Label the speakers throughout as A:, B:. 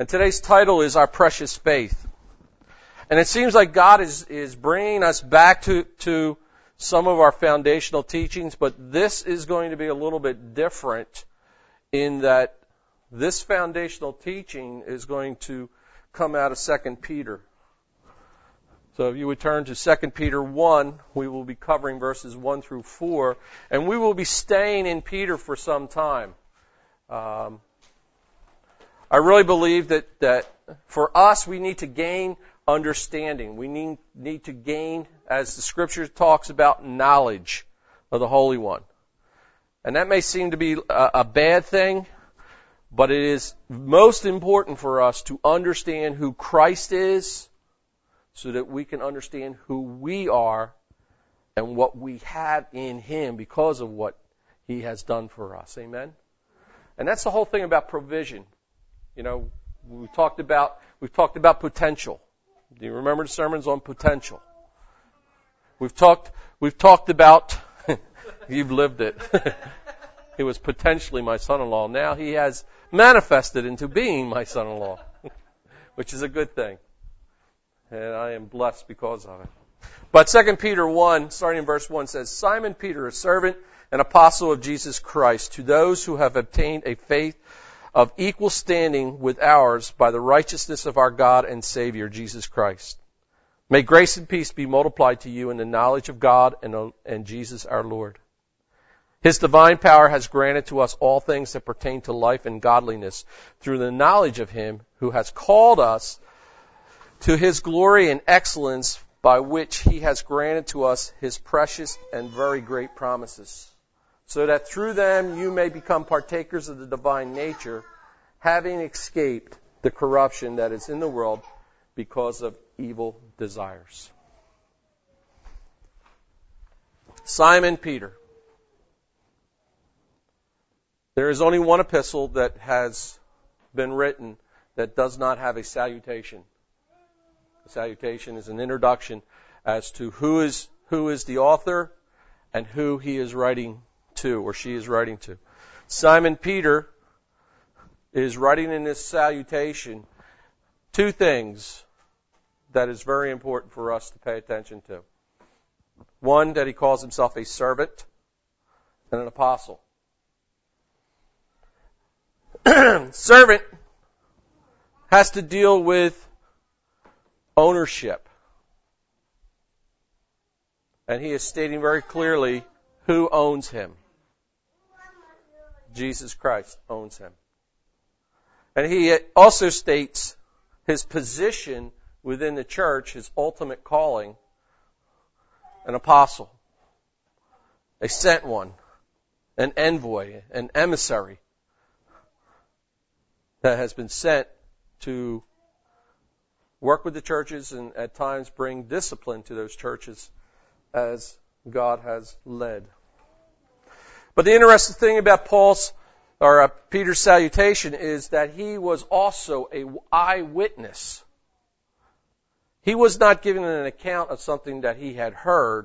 A: And today's title is Our Precious Faith. And it seems like God is bringing us back to some of our foundational teachings, but this is going to be a little bit different in that this foundational teaching is going to come out of 2 Peter. So if you would turn to 2 Peter 1, we will be covering verses 1 through 4, and we will be staying in Peter for some time. I really believe that for us, we need to gain understanding. We need to gain, as the Scripture talks about, knowledge of the Holy One. And that may seem to be a bad thing, but it is most important for us to understand who Christ is so that we can understand who we are and what we have in Him because of what He has done for us. Amen? And that's the whole thing about provision. You know, we've talked about potential. Do you remember the sermons on potential? We've talked about, you've lived it. He was potentially my son-in-law. Now he has manifested into being my son-in-law, which is a good thing. And I am blessed because of it. But 2 Peter 1, starting in verse 1, says, Simon Peter, a servant and apostle of Jesus Christ, to those who have obtained a faith of equal standing with ours by the righteousness of our God and Savior, Jesus Christ. May grace and peace be multiplied to you in the knowledge of God and Jesus our Lord. His divine power has granted to us all things that pertain to life and godliness through the knowledge of Him who has called us to His glory and excellence, by which He has granted to us His precious and very great promises, so that through them you may become partakers of the divine nature, having escaped the corruption that is in the world because of evil desires. Simon Peter. There is only one epistle that has been written that does not have a salutation. The salutation is an introduction as to who is the author and who he is writing to, or she is writing to. Simon Peter is writing in this salutation two things that is very important for us to pay attention to. One, that he calls himself a servant and an apostle. Servant has to deal with ownership. And he is stating very clearly who owns him. Jesus Christ owns him. And he also states his position within the church, his ultimate calling, an apostle, a sent one, an envoy, an emissary that has been sent to work with the churches and at times bring discipline to those churches as God has led. But the interesting thing about Peter's salutation is that he was also an eyewitness. He was not giving an account of something that he had heard.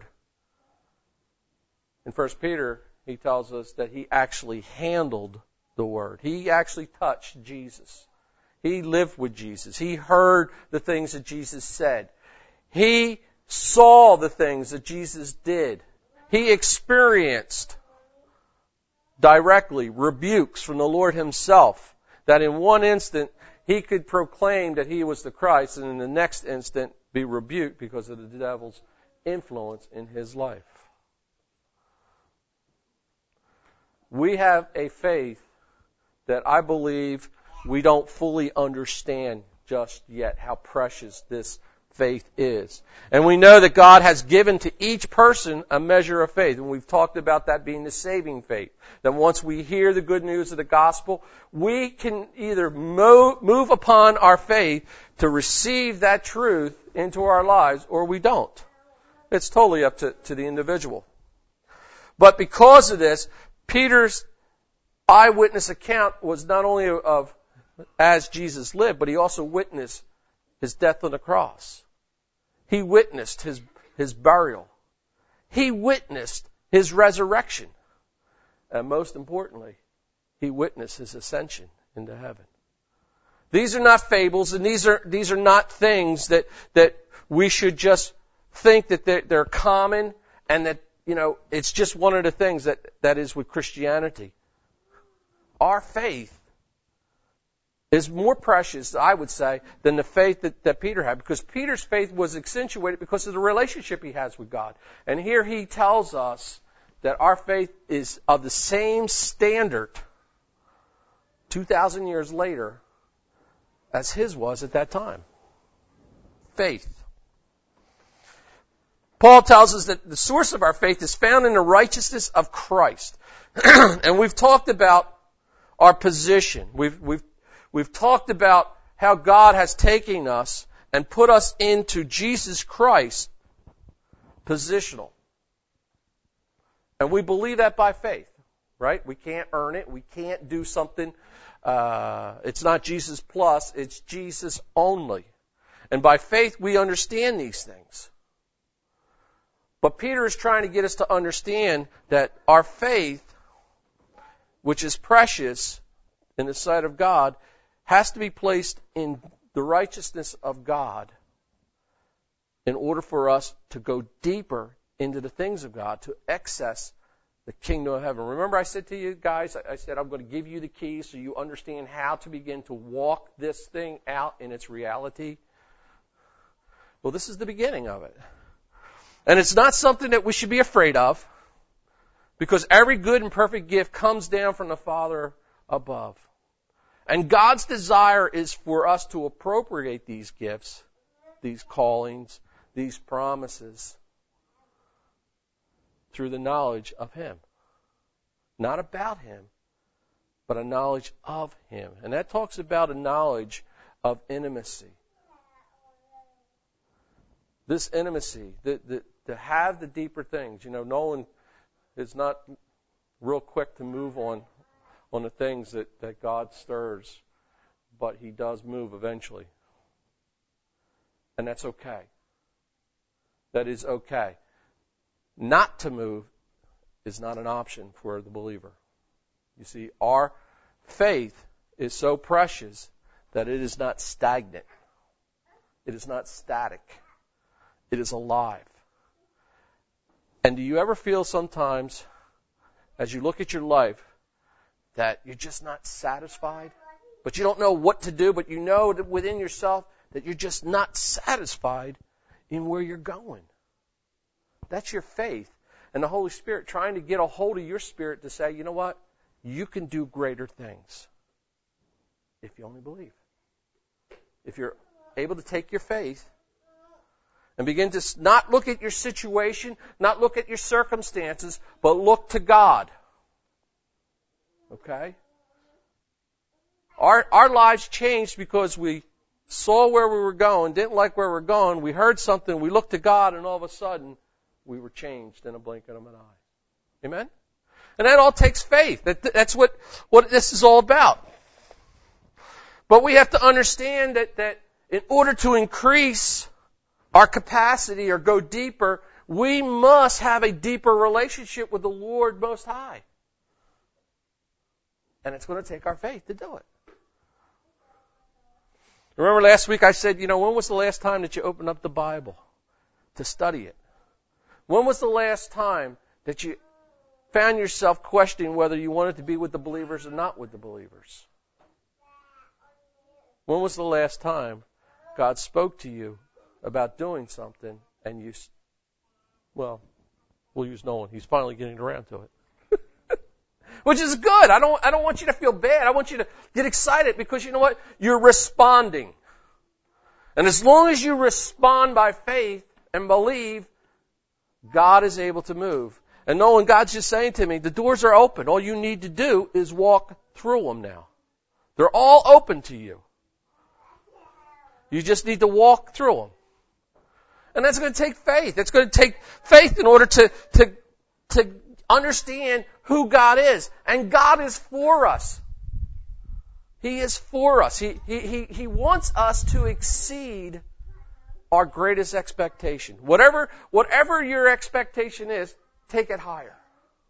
A: In 1 Peter, he tells us that he actually handled the Word. He actually touched Jesus. He lived with Jesus. He heard the things that Jesus said. He saw the things that Jesus did. He experienced directly rebukes from the Lord Himself, that in one instant he could proclaim that he was the Christ, and in the next instant be rebuked because of the devil's influence in his life. We have a faith that I believe we don't fully understand just yet how precious this faith is. And we know that God has given to each person a measure of faith. And we've talked about that being the saving faith. That once we hear the good news of the gospel, we can either move upon our faith to receive that truth into our lives, or we don't. It's totally up to the individual. But because of this, Peter's eyewitness account was not only of as Jesus lived, but he also witnessed His death on the cross. He witnessed His burial. He witnessed His resurrection. And most importantly, He witnessed His ascension into heaven. These are not fables, and these are not things that we should just think that they're common and that, it's just one of the things that is with Christianity. Our faith is more precious, I would say, than the faith that Peter had, because Peter's faith was accentuated because of the relationship he has with God. And here he tells us that our faith is of the same standard 2,000 years later as his was at that time. Faith. Paul tells us that the source of our faith is found in the righteousness of Christ. And we've talked about our position. We've talked about how God has taken us and put us into Jesus Christ positional. And we believe that by faith, right? We can't earn it. We can't do something. It's not Jesus plus, it's Jesus only. And by faith we understand these things. But Peter is trying to get us to understand that our faith, which is precious in the sight of God, has to be placed in the righteousness of God in order for us to go deeper into the things of God, to access the kingdom of heaven. Remember I said to you guys, I said I'm going to give you the keys so you understand how to begin to walk this thing out in its reality. Well, this is the beginning of it. And it's not something that we should be afraid of, because every good and perfect gift comes down from the Father above. And God's desire is for us to appropriate these gifts, these callings, these promises, through the knowledge of Him. Not about Him, but a knowledge of Him. And that talks about a knowledge of intimacy. This intimacy, to have the deeper things. Nolan is not real quick to move on the things that God stirs, but he does move eventually. And that's okay. That is okay. Not to move is not an option for the believer. You see, our faith is so precious that it is not stagnant. It is not static. It is alive. And do you ever feel sometimes, as you look at your life, that you're just not satisfied? But you don't know what to do, but you know that within yourself that you're just not satisfied in where you're going. That's your faith. And the Holy Spirit trying to get a hold of your spirit to say, you know what? You can do greater things if you only believe. If you're able to take your faith and begin to not look at your situation, not look at your circumstances, but look to God. Okay? Our lives changed because we saw where we were going, didn't like where we were going, we heard something, we looked to God, and all of a sudden, we were changed in a blink of an eye. Amen? And that all takes faith. That's what this is all about. But we have to understand that in order to increase our capacity or go deeper, we must have a deeper relationship with the Lord Most High. And it's going to take our faith to do it. Remember last week I said, when was the last time that you opened up the Bible to study it? When was the last time that you found yourself questioning whether you wanted to be with the believers or not with the believers? When was the last time God spoke to you about doing something and we'll use Nolan. He's finally getting around to it. Which is good. I don't want you to feel bad. I want you to get excited because you know what? You're responding. And as long as you respond by faith and believe, God is able to move. And Nolan, God's just saying to me, the doors are open. All you need to do is walk through them now. They're all open to you. You just need to walk through them. And that's going to take faith. It's going to take faith in order to understand who God is. And God is for us. He is for us. He wants us to exceed our greatest expectation. Whatever your expectation is, take it higher.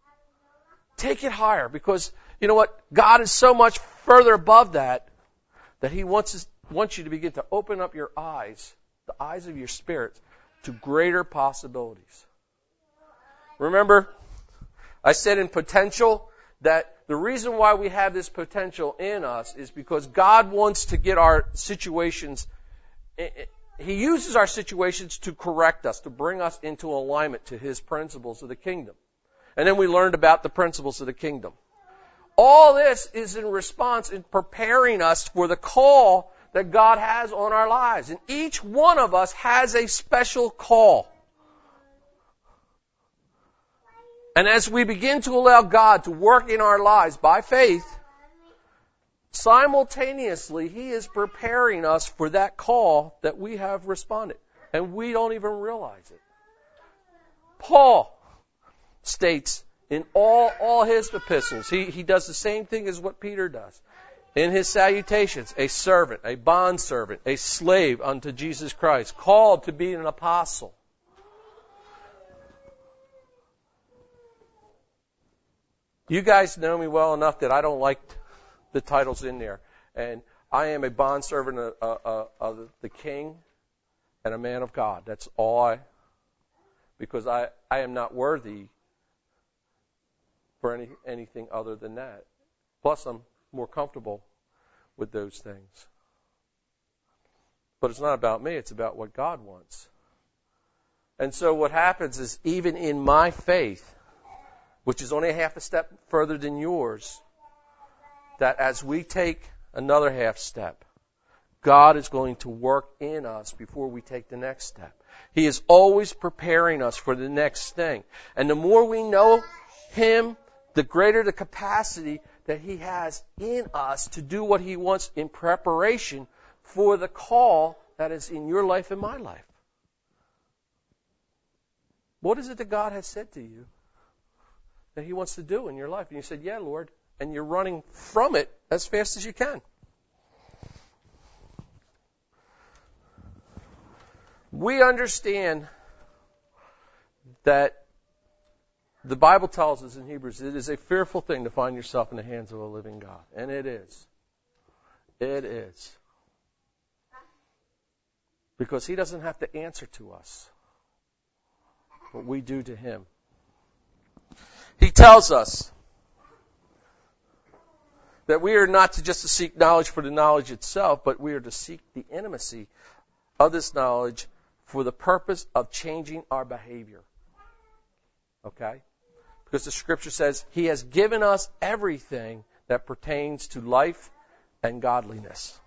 A: Take it higher because, you know what? God is so much further above that that He wants you to begin to open up your eyes, the eyes of your spirit, to greater possibilities. Remember, I said in potential that the reason why we have this potential in us is because God wants to get our situations, He uses our situations to correct us, to bring us into alignment to His principles of the kingdom. And then we learned about the principles of the kingdom. All this is in response in preparing us for the call that God has on our lives. And each one of us has a special call. And as we begin to allow God to work in our lives by faith, simultaneously He is preparing us for that call that we have responded. And we don't even realize it. Paul states in all his epistles, he does the same thing as what Peter does. In his salutations, a servant, a bondservant, a slave unto Jesus Christ, called to be an apostle. You guys know me well enough that I don't like the titles in there. And I am a bondservant of the King and a man of God. That's all because I am not worthy for anything other than that. Plus, I'm more comfortable with those things. But it's not about me, it's about what God wants. And so what happens is, even in my faith, which is only a half a step further than yours, that as we take another half step, God is going to work in us before we take the next step. He is always preparing us for the next thing. And the more we know Him, the greater the capacity that He has in us to do what He wants in preparation for the call that is in your life and my life. What is it that God has said to you that He wants to do in your life? And you said, yeah, Lord. And you're running from it as fast as you can. We understand that the Bible tells us in Hebrews, it is a fearful thing to find yourself in the hands of a living God. And it is. It is. Because He doesn't have to answer to us what we do to Him. He tells us that we are not just to seek knowledge for the knowledge itself, but we are to seek the intimacy of this knowledge for the purpose of changing our behavior. Okay? Because the Scripture says He has given us everything that pertains to life and godliness.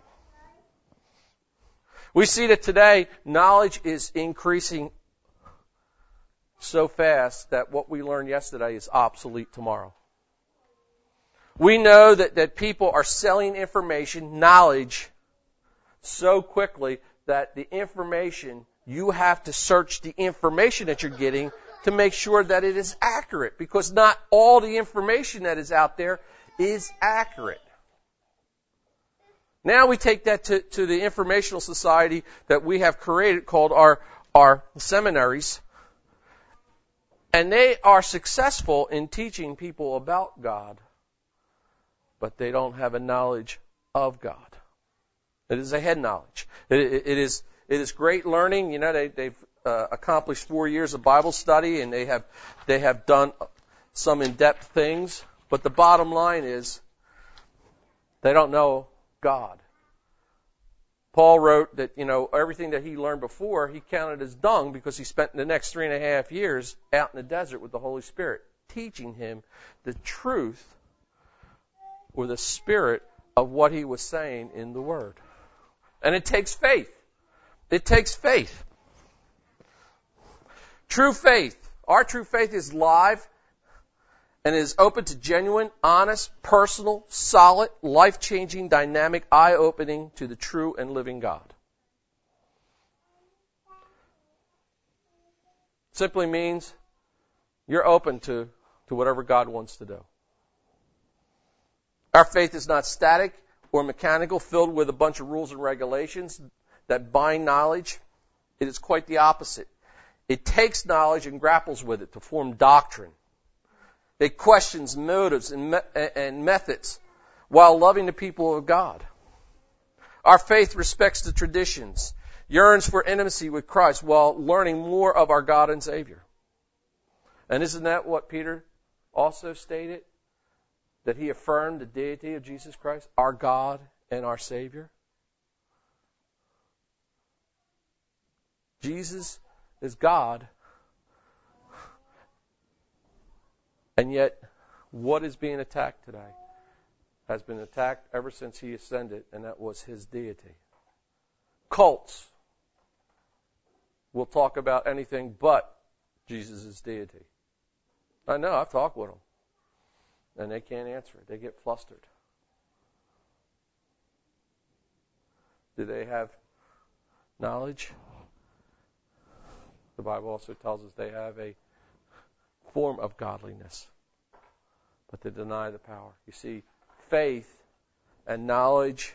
A: We see that today knowledge is increasing so fast that what we learned yesterday is obsolete tomorrow. We know that people are selling information, knowledge, so quickly that the information, you have to search the information that you're getting to make sure that it is accurate, because not all the information that is out there is accurate. Now we take that to the informational society that we have created called our seminaries, and they are successful in teaching people about God, but they don't have a knowledge of God. It is a head knowledge. It is great learning. You know, they've accomplished 4 years of Bible study, and they have done some in-depth things. But the bottom line is, they don't know God. Paul wrote that, everything that he learned before, he counted as dung because he spent the next 3.5 years out in the desert with the Holy Spirit, teaching him the truth or the spirit of what he was saying in the Word. And it takes faith. It takes faith. True faith. Our true faith is live and is open to genuine, honest, personal, solid, life-changing, dynamic, eye-opening to the true and living God. Simply means you're open to whatever God wants to do. Our faith is not static or mechanical, filled with a bunch of rules and regulations that bind knowledge. It is quite the opposite. It takes knowledge and grapples with it to form doctrine. It questions motives and methods while loving the people of God. Our faith respects the traditions, yearns for intimacy with Christ while learning more of our God and Savior. And isn't that what Peter also stated? That he affirmed the deity of Jesus Christ, our God and our Savior. Jesus is God. And yet, what is being attacked today has been attacked ever since he ascended, and that was his deity. Cults will talk about anything but Jesus' deity. I know, I've talked with them. And they can't answer it. They get flustered. Do they have knowledge? The Bible also tells us they have a form of godliness, but they deny the power. You see, faith and knowledge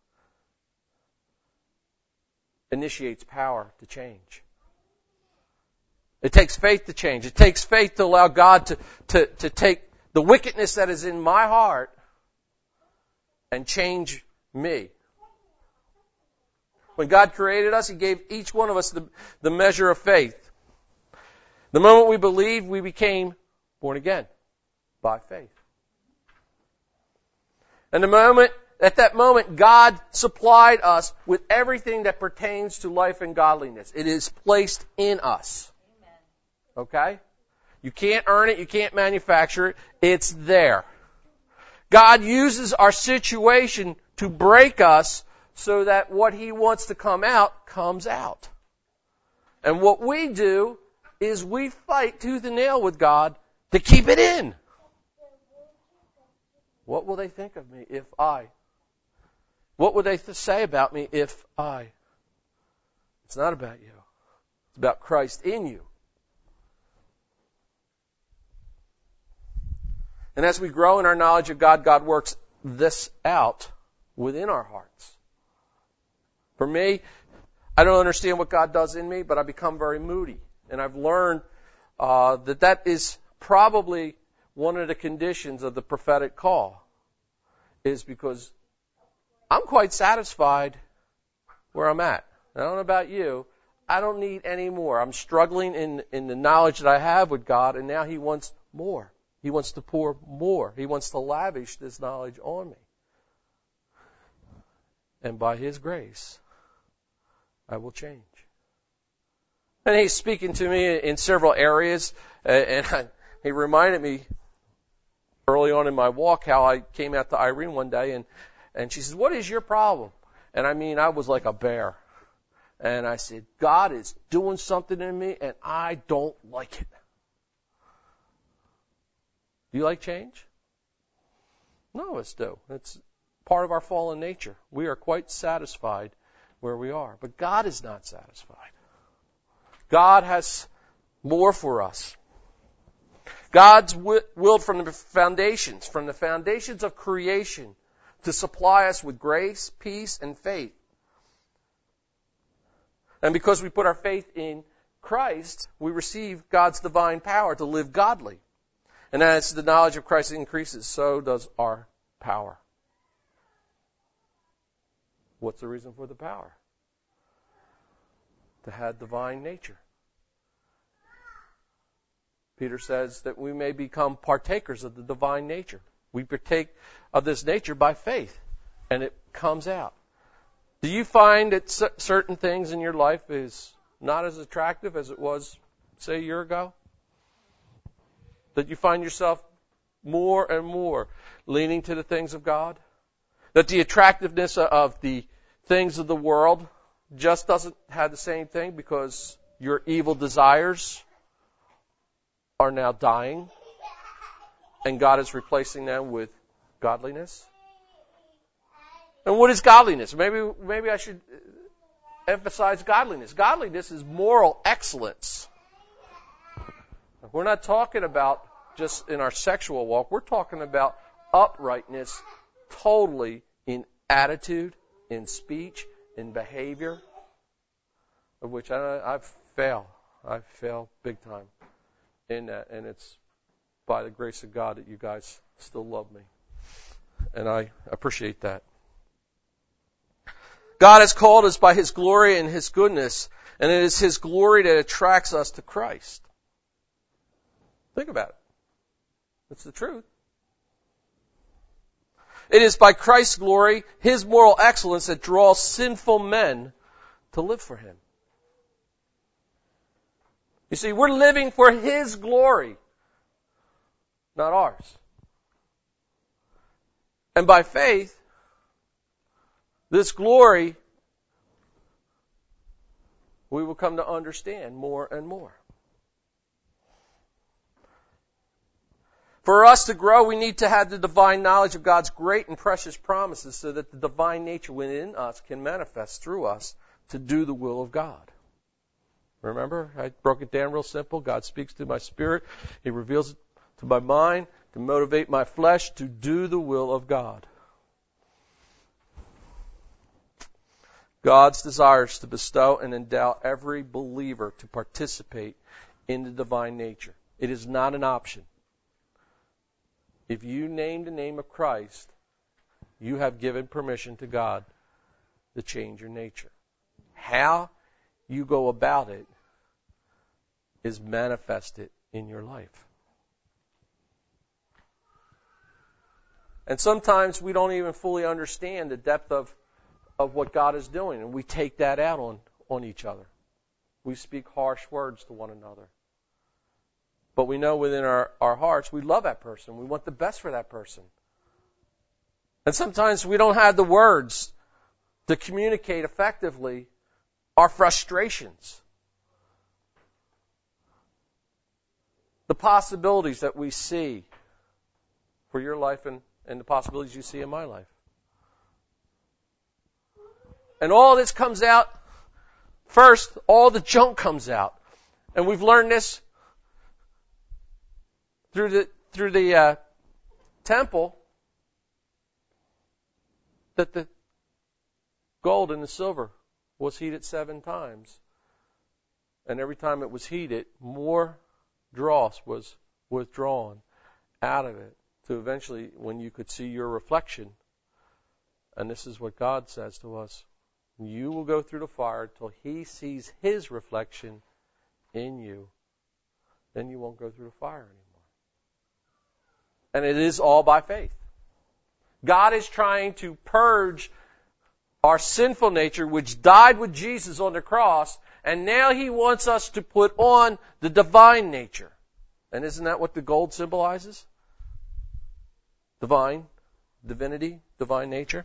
A: initiates power to change. It takes faith to change. It takes faith to allow God to take the wickedness that is in my heart and change me. When God created us, He gave each one of us the measure of faith. The moment we believed, we became born again by faith. And at that moment, God supplied us with everything that pertains to life and godliness. It is placed in us. Okay? You can't earn it. You can't manufacture it. It's there. God uses our situation to break us so that what He wants to come out, comes out. And what we do is we fight tooth and nail with God to keep it in. What will they think of me if I? What would they say about me if I? It's not about you. It's about Christ in you. And as we grow in our knowledge of God, God works this out within our hearts. For me, I don't understand what God does in me, but I become very moody. And I've learned that is probably one of the conditions of the prophetic call, is because I'm quite satisfied where I'm at. I don't know about you. I don't need any more. I'm struggling in the knowledge that I have with God, and now He wants more. He wants to pour more. He wants to lavish this knowledge on me. And by His grace, I will change. And He's speaking to me in several areas, and He reminded me early on in my walk how I came out to Irene one day, and she says, "What is your problem?" And I was like a bear. And I said, "God is doing something in me, and I don't like it." Do you like change? None of us do. It's part of our fallen nature. We are quite satisfied where we are. But God is not satisfied. God has more for us. God's willed from the foundations of creation, to supply us with grace, peace, and faith. And because we put our faith in Christ, we receive God's divine power to live godly. And as the knowledge of Christ increases, so does our power. What's the reason for the power? To have divine nature. Peter says that we may become partakers of the divine nature. We partake of this nature by faith, and it comes out. Do you find that certain things in your life is not as attractive as it was, say, a year ago? That you find yourself more and more leaning to the things of God? That the attractiveness of the things of the world just doesn't have the same thing because your evil desires are now dying and God is replacing them with godliness? And what is godliness? Maybe I should emphasize godliness. Godliness is moral excellence. We're not talking about just in our sexual walk. We're talking about uprightness totally in attitude, in speech, in behavior, of which I fail. I fail big time in that. And it's by the grace of God that you guys still love me. And I appreciate that. God has called us by His glory and His goodness, and it is His glory that attracts us to Christ. Think about it. That's the truth. It is by Christ's glory, His moral excellence, that draws sinful men to live for Him. You see, we're living for His glory, not ours. And by faith, this glory we will come to understand more and more. For us to grow, we need to have the divine knowledge of God's great and precious promises so that the divine nature within us can manifest through us to do the will of God. Remember, I broke it down real simple. God speaks to my spirit. He reveals it to my mind to motivate my flesh to do the will of God. God's desire is to bestow and endow every believer to participate in the divine nature. It is not an option. If you name the name of Christ, you have given permission to God to change your nature. How you go about it is manifested in your life. And sometimes we don't even fully understand the depth of what God is doing, and we take that out on each other. We speak harsh words to one another. But we know within our hearts, we love that person. We want the best for that person. And sometimes we don't have the words to communicate effectively our frustrations. The possibilities that we see for your life and the possibilities you see in my life. And all this comes out, first, all the junk comes out. And we've learned this through the temple, that the gold and the silver was heated 7 times. And every time it was heated, more dross was withdrawn out of it to eventually, when you could see your reflection, and this is what God says to us, you will go through the fire until He sees His reflection in you. Then you won't go through the fire anymore. And it is all by faith. God is trying to purge our sinful nature, which died with Jesus on the cross, and now He wants us to put on the divine nature. And isn't that what the gold symbolizes? Divinity, divine nature.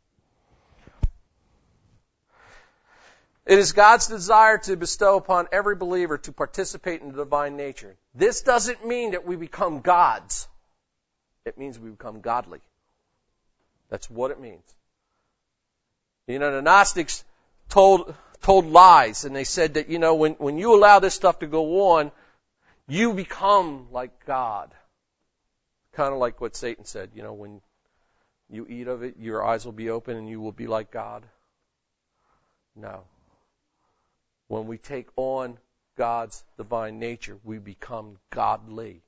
A: It is God's desire to bestow upon every believer to participate in the divine nature. This doesn't mean that we become gods. It means we become godly. That's what it means. You know, the Gnostics told lies, and they said that, when you allow this stuff to go on, you become like God. Kind of like what Satan said, when you eat of it, your eyes will be open and you will be like God. No. When we take on God's divine nature, we become godly.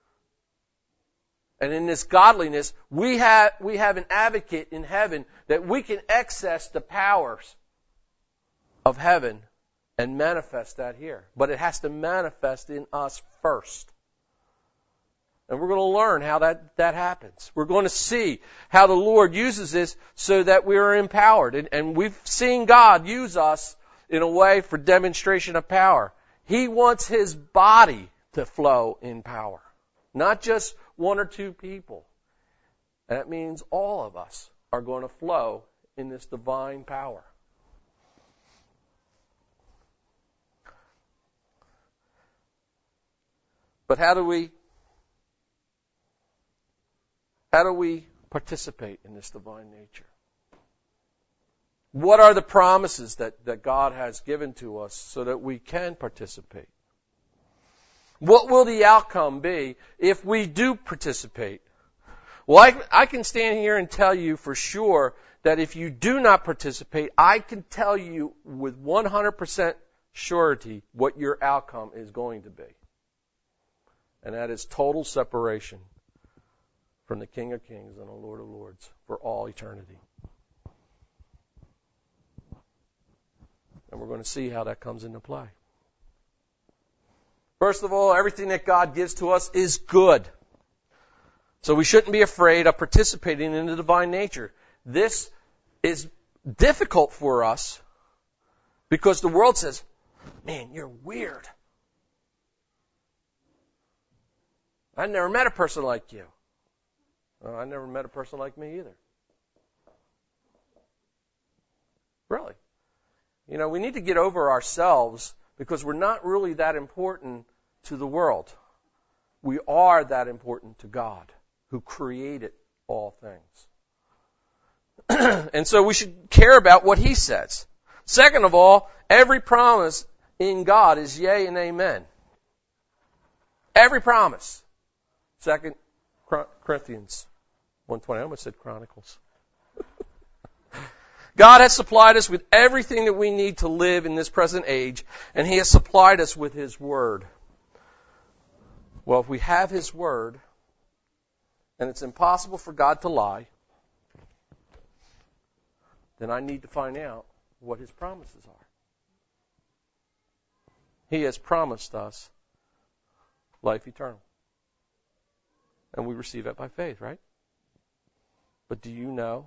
A: And in this godliness, we have an advocate in heaven that we can access the powers of heaven and manifest that here. But it has to manifest in us first. And we're going to learn how that happens. We're going to see how the Lord uses this so that we are empowered. And we've seen God use us in a way for demonstration of power. He wants His body to flow in power. Not just 1 or 2 people. And that means all of us are going to flow in this divine power. But how do we participate in this divine nature? What are the promises that God has given to us so that we can participate? What will the outcome be if we do participate? Well, I can stand here and tell you for sure that if you do not participate, I can tell you with 100% surety what your outcome is going to be. And that is total separation from the King of Kings and the Lord of Lords for all eternity. And we're going to see how that comes into play. First of all, everything that God gives to us is good. So we shouldn't be afraid of participating in the divine nature. This is difficult for us because the world says, man, you're weird. I never met a person like you. Well, I never met a person like me either. Really. You know, we need to get over ourselves because we're not really that important to the world. We are that important to God, who created all things. And so we should care about what He says. Second of all, every promise in God is yea and amen. Every promise. 2 Corinthians 1:20. I almost said Chronicles. God has supplied us with everything that we need to live in this present age, and He has supplied us with His Word. Well, if we have His Word, and it's impossible for God to lie, then I need to find out what His promises are. He has promised us life eternal. And we receive it by faith, right? But do you know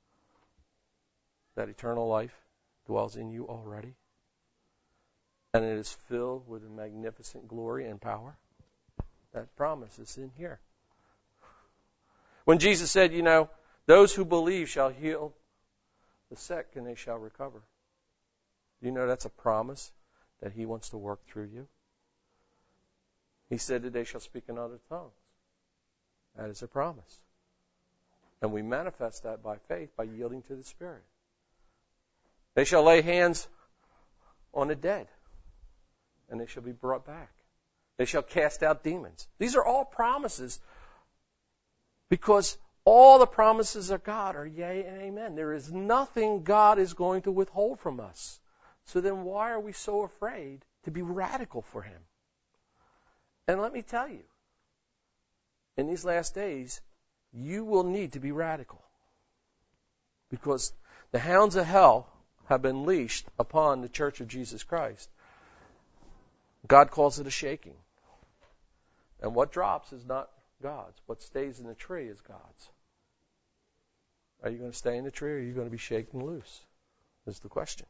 A: that eternal life dwells in you already? And it is filled with a magnificent glory and power? That promise is in here. When Jesus said, you know, those who believe shall heal the sick and they shall recover. You know that's a promise that He wants to work through you. He said that they shall speak in other tongues. That is a promise. And we manifest that by faith, by yielding to the Spirit. They shall lay hands on the dead, and they shall be brought back. They shall cast out demons. These are all promises because all the promises of God are yea and amen. There is nothing God is going to withhold from us. So then why are we so afraid to be radical for Him? And let me tell you, in these last days, you will need to be radical. Because the hounds of hell have been leashed upon the Church of Jesus Christ. God calls it a shaking. And what drops is not God's. What stays in the tree is God's. Are you going to stay in the tree or are you going to be shaken loose? Is the question.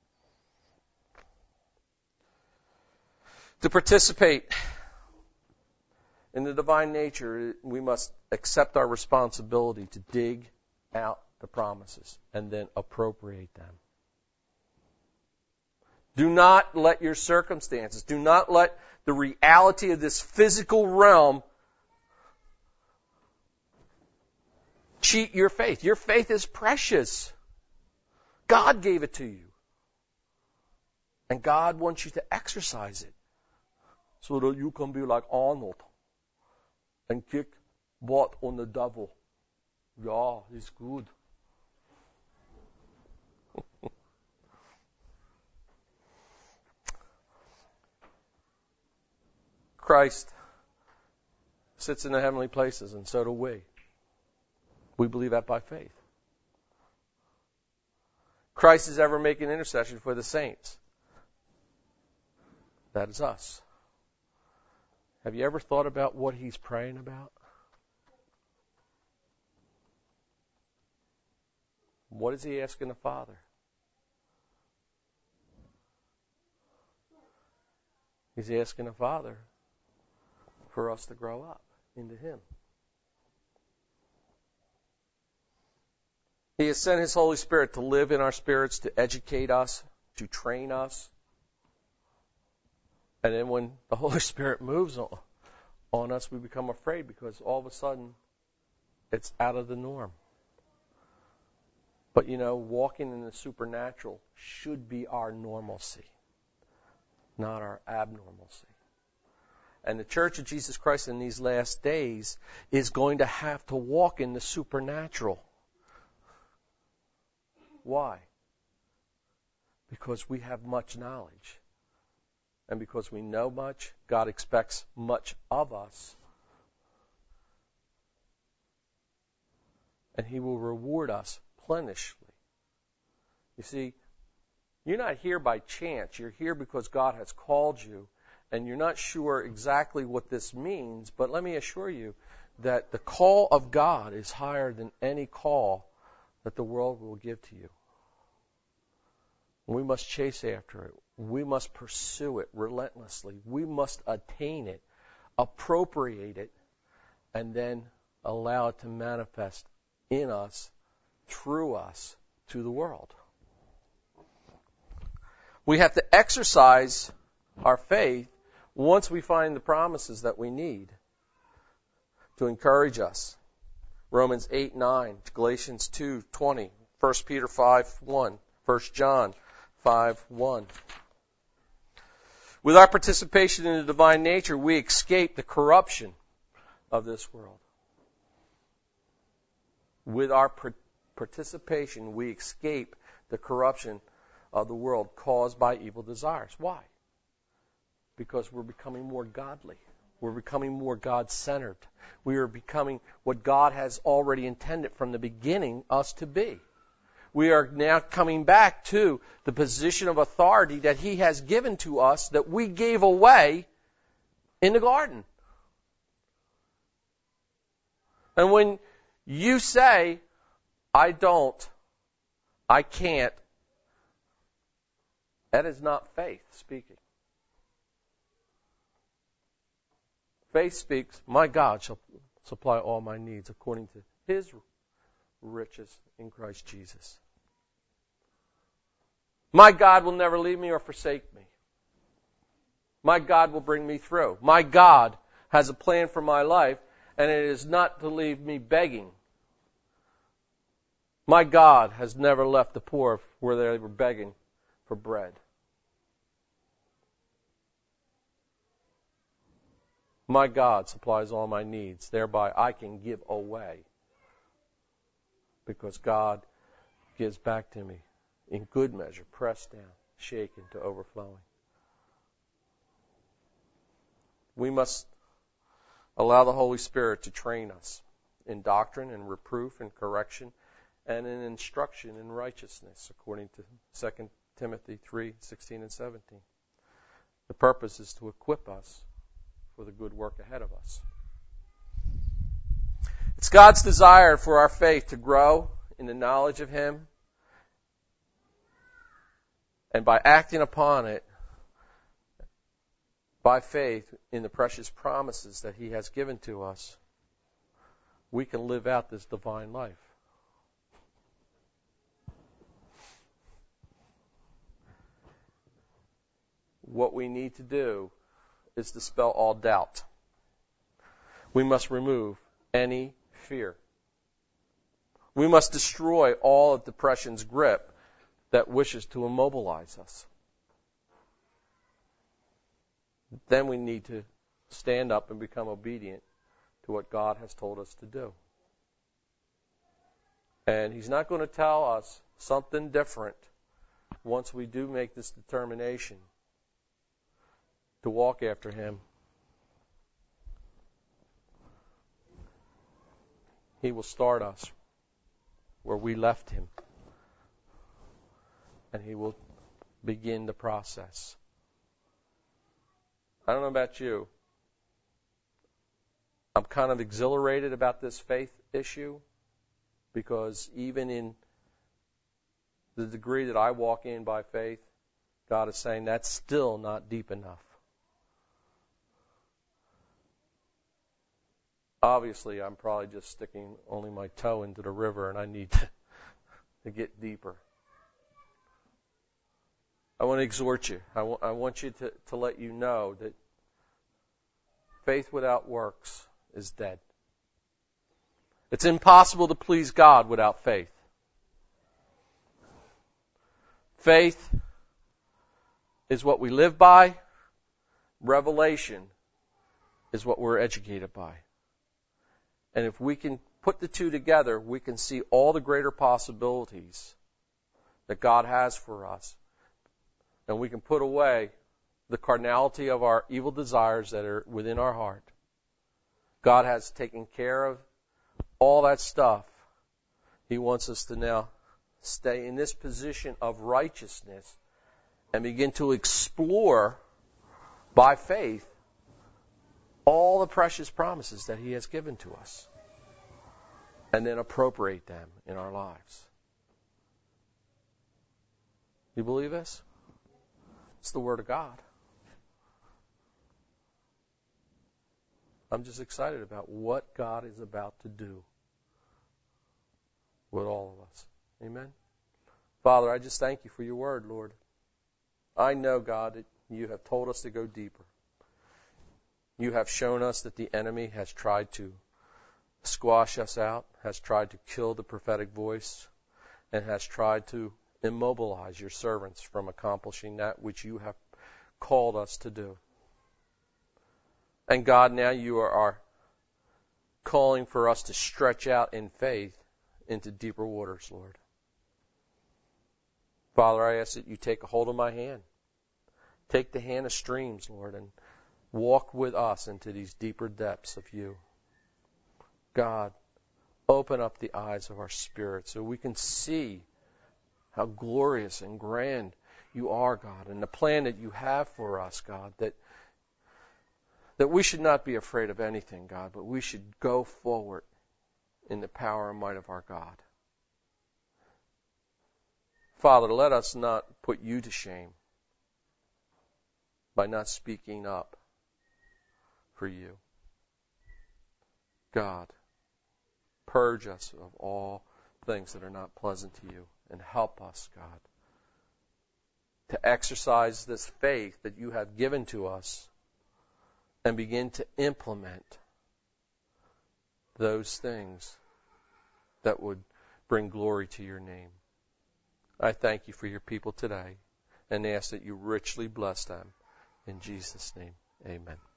A: To participate in the divine nature, we must accept our responsibility to dig out the promises and then appropriate them. Do not let your circumstances, do not let the reality of this physical realm cheat your faith. Your faith is precious. God gave it to you. And God wants you to exercise it so that you can be like Arnold and kick butt on the devil. Yeah, he's good. Christ sits in the heavenly places, and so do we. We believe that by faith. Christ is ever making intercession for the saints. That is us. Have you ever thought about what He's praying about? What is He asking the Father? He's asking the Father for us to grow up into Him. He has sent His Holy Spirit to live in our spirits, to educate us, to train us. And then when the Holy Spirit moves on us, we become afraid because all of a sudden it's out of the norm. But you know, walking in the supernatural should be our normalcy, not our abnormalcy. And the Church of Jesus Christ in these last days is going to have to walk in the supernatural. Why? Because we have much knowledge. And because we know much, God expects much of us. And He will reward us plenishly. You see, You're not here by chance. You're here because God has called you, and you're not sure exactly what this means, but let me assure you that the call of God is higher than any call that the world will give to you. We must chase after it. We must pursue it relentlessly. We must attain it, appropriate it, and then allow it to manifest in us, through us, to the world. We have to exercise our faith once we find the promises that we need to encourage us. Romans 8:9, Galatians 2:20, 1 Peter 5:1, 1 John 5:1. With our participation in the divine nature, we escape the corruption of this world. With our participation, we escape the corruption of the world caused by evil desires. Why? Because we're becoming more godly. We're becoming more God-centered. We are becoming what God has already intended from the beginning us to be. We are now coming back to the position of authority that He has given to us that we gave away in the garden. And when you say, I don't, I can't, that is not faith speaking. Faith speaks, my God shall supply all my needs according to His riches in Christ Jesus. My God will never leave me or forsake me. My God will bring me through. My God has a plan for my life, and it is not to leave me begging. My God has never left the poor where they were begging for bread. My God supplies all my needs. Thereby I can give away because God gives back to me in good measure, pressed down, shaken to overflowing. We must allow the Holy Spirit to train us in doctrine and reproof and correction and in instruction in righteousness, according to 2 Timothy 3:16 and 17. The purpose is to equip us for the good work ahead of us. It's God's desire for our faith to grow in the knowledge of Him, and by acting upon it, by faith in the precious promises that He has given to us, we can live out this divine life. What we need to do is dispel all doubt. We must remove any fear. We must destroy all of depression's grip that wishes to immobilize us. Then we need to stand up and become obedient to what God has told us to do. And He's not going to tell us something different once we do make this determination to walk after Him. He will start us where we left Him, and He will begin the process. I don't know about you. I'm kind of exhilarated about this faith issue because even in the degree that I walk in by faith, God is saying that's still not deep enough. Obviously, I'm probably just sticking only my toe into the river, and I need to get deeper. I want to exhort you. I want you to let you know that faith without works is dead. It's impossible to please God without faith. Faith is what we live by. Revelation is what we're educated by. And if we can put the two together, we can see all the greater possibilities that God has for us. And we can put away the carnality of our evil desires that are within our heart. God has taken care of all that stuff. He wants us to now stay in this position of righteousness and begin to explore by faith all the precious promises that He has given to us, and then appropriate them in our lives. You believe this? It's the Word of God. I'm just excited about what God is about to do with all of us. Amen? Father, I just thank you for your Word, Lord. I know, God, that you have told us to go deeper. You have shown us that the enemy has tried to squash us out, has tried to kill the prophetic voice, and has tried to immobilize your servants from accomplishing that which you have called us to do. And God, now you are calling for us to stretch out in faith into deeper waters, Lord. Father, I ask that you take a hold of my hand. Take the hand of streams, Lord, and walk with us into these deeper depths of you. God, open up the eyes of our spirit so we can see how glorious and grand you are, God, and the plan that you have for us, God, that we should not be afraid of anything, God, but we should go forward in the power and might of our God. Father, let us not put you to shame by not speaking up for you. God, purge us of all things that are not pleasant to you, and help us, God, to exercise this faith that you have given to us and begin to implement those things that would bring glory to your name. I thank you for your people today and ask that you richly bless them. In Jesus' name, amen.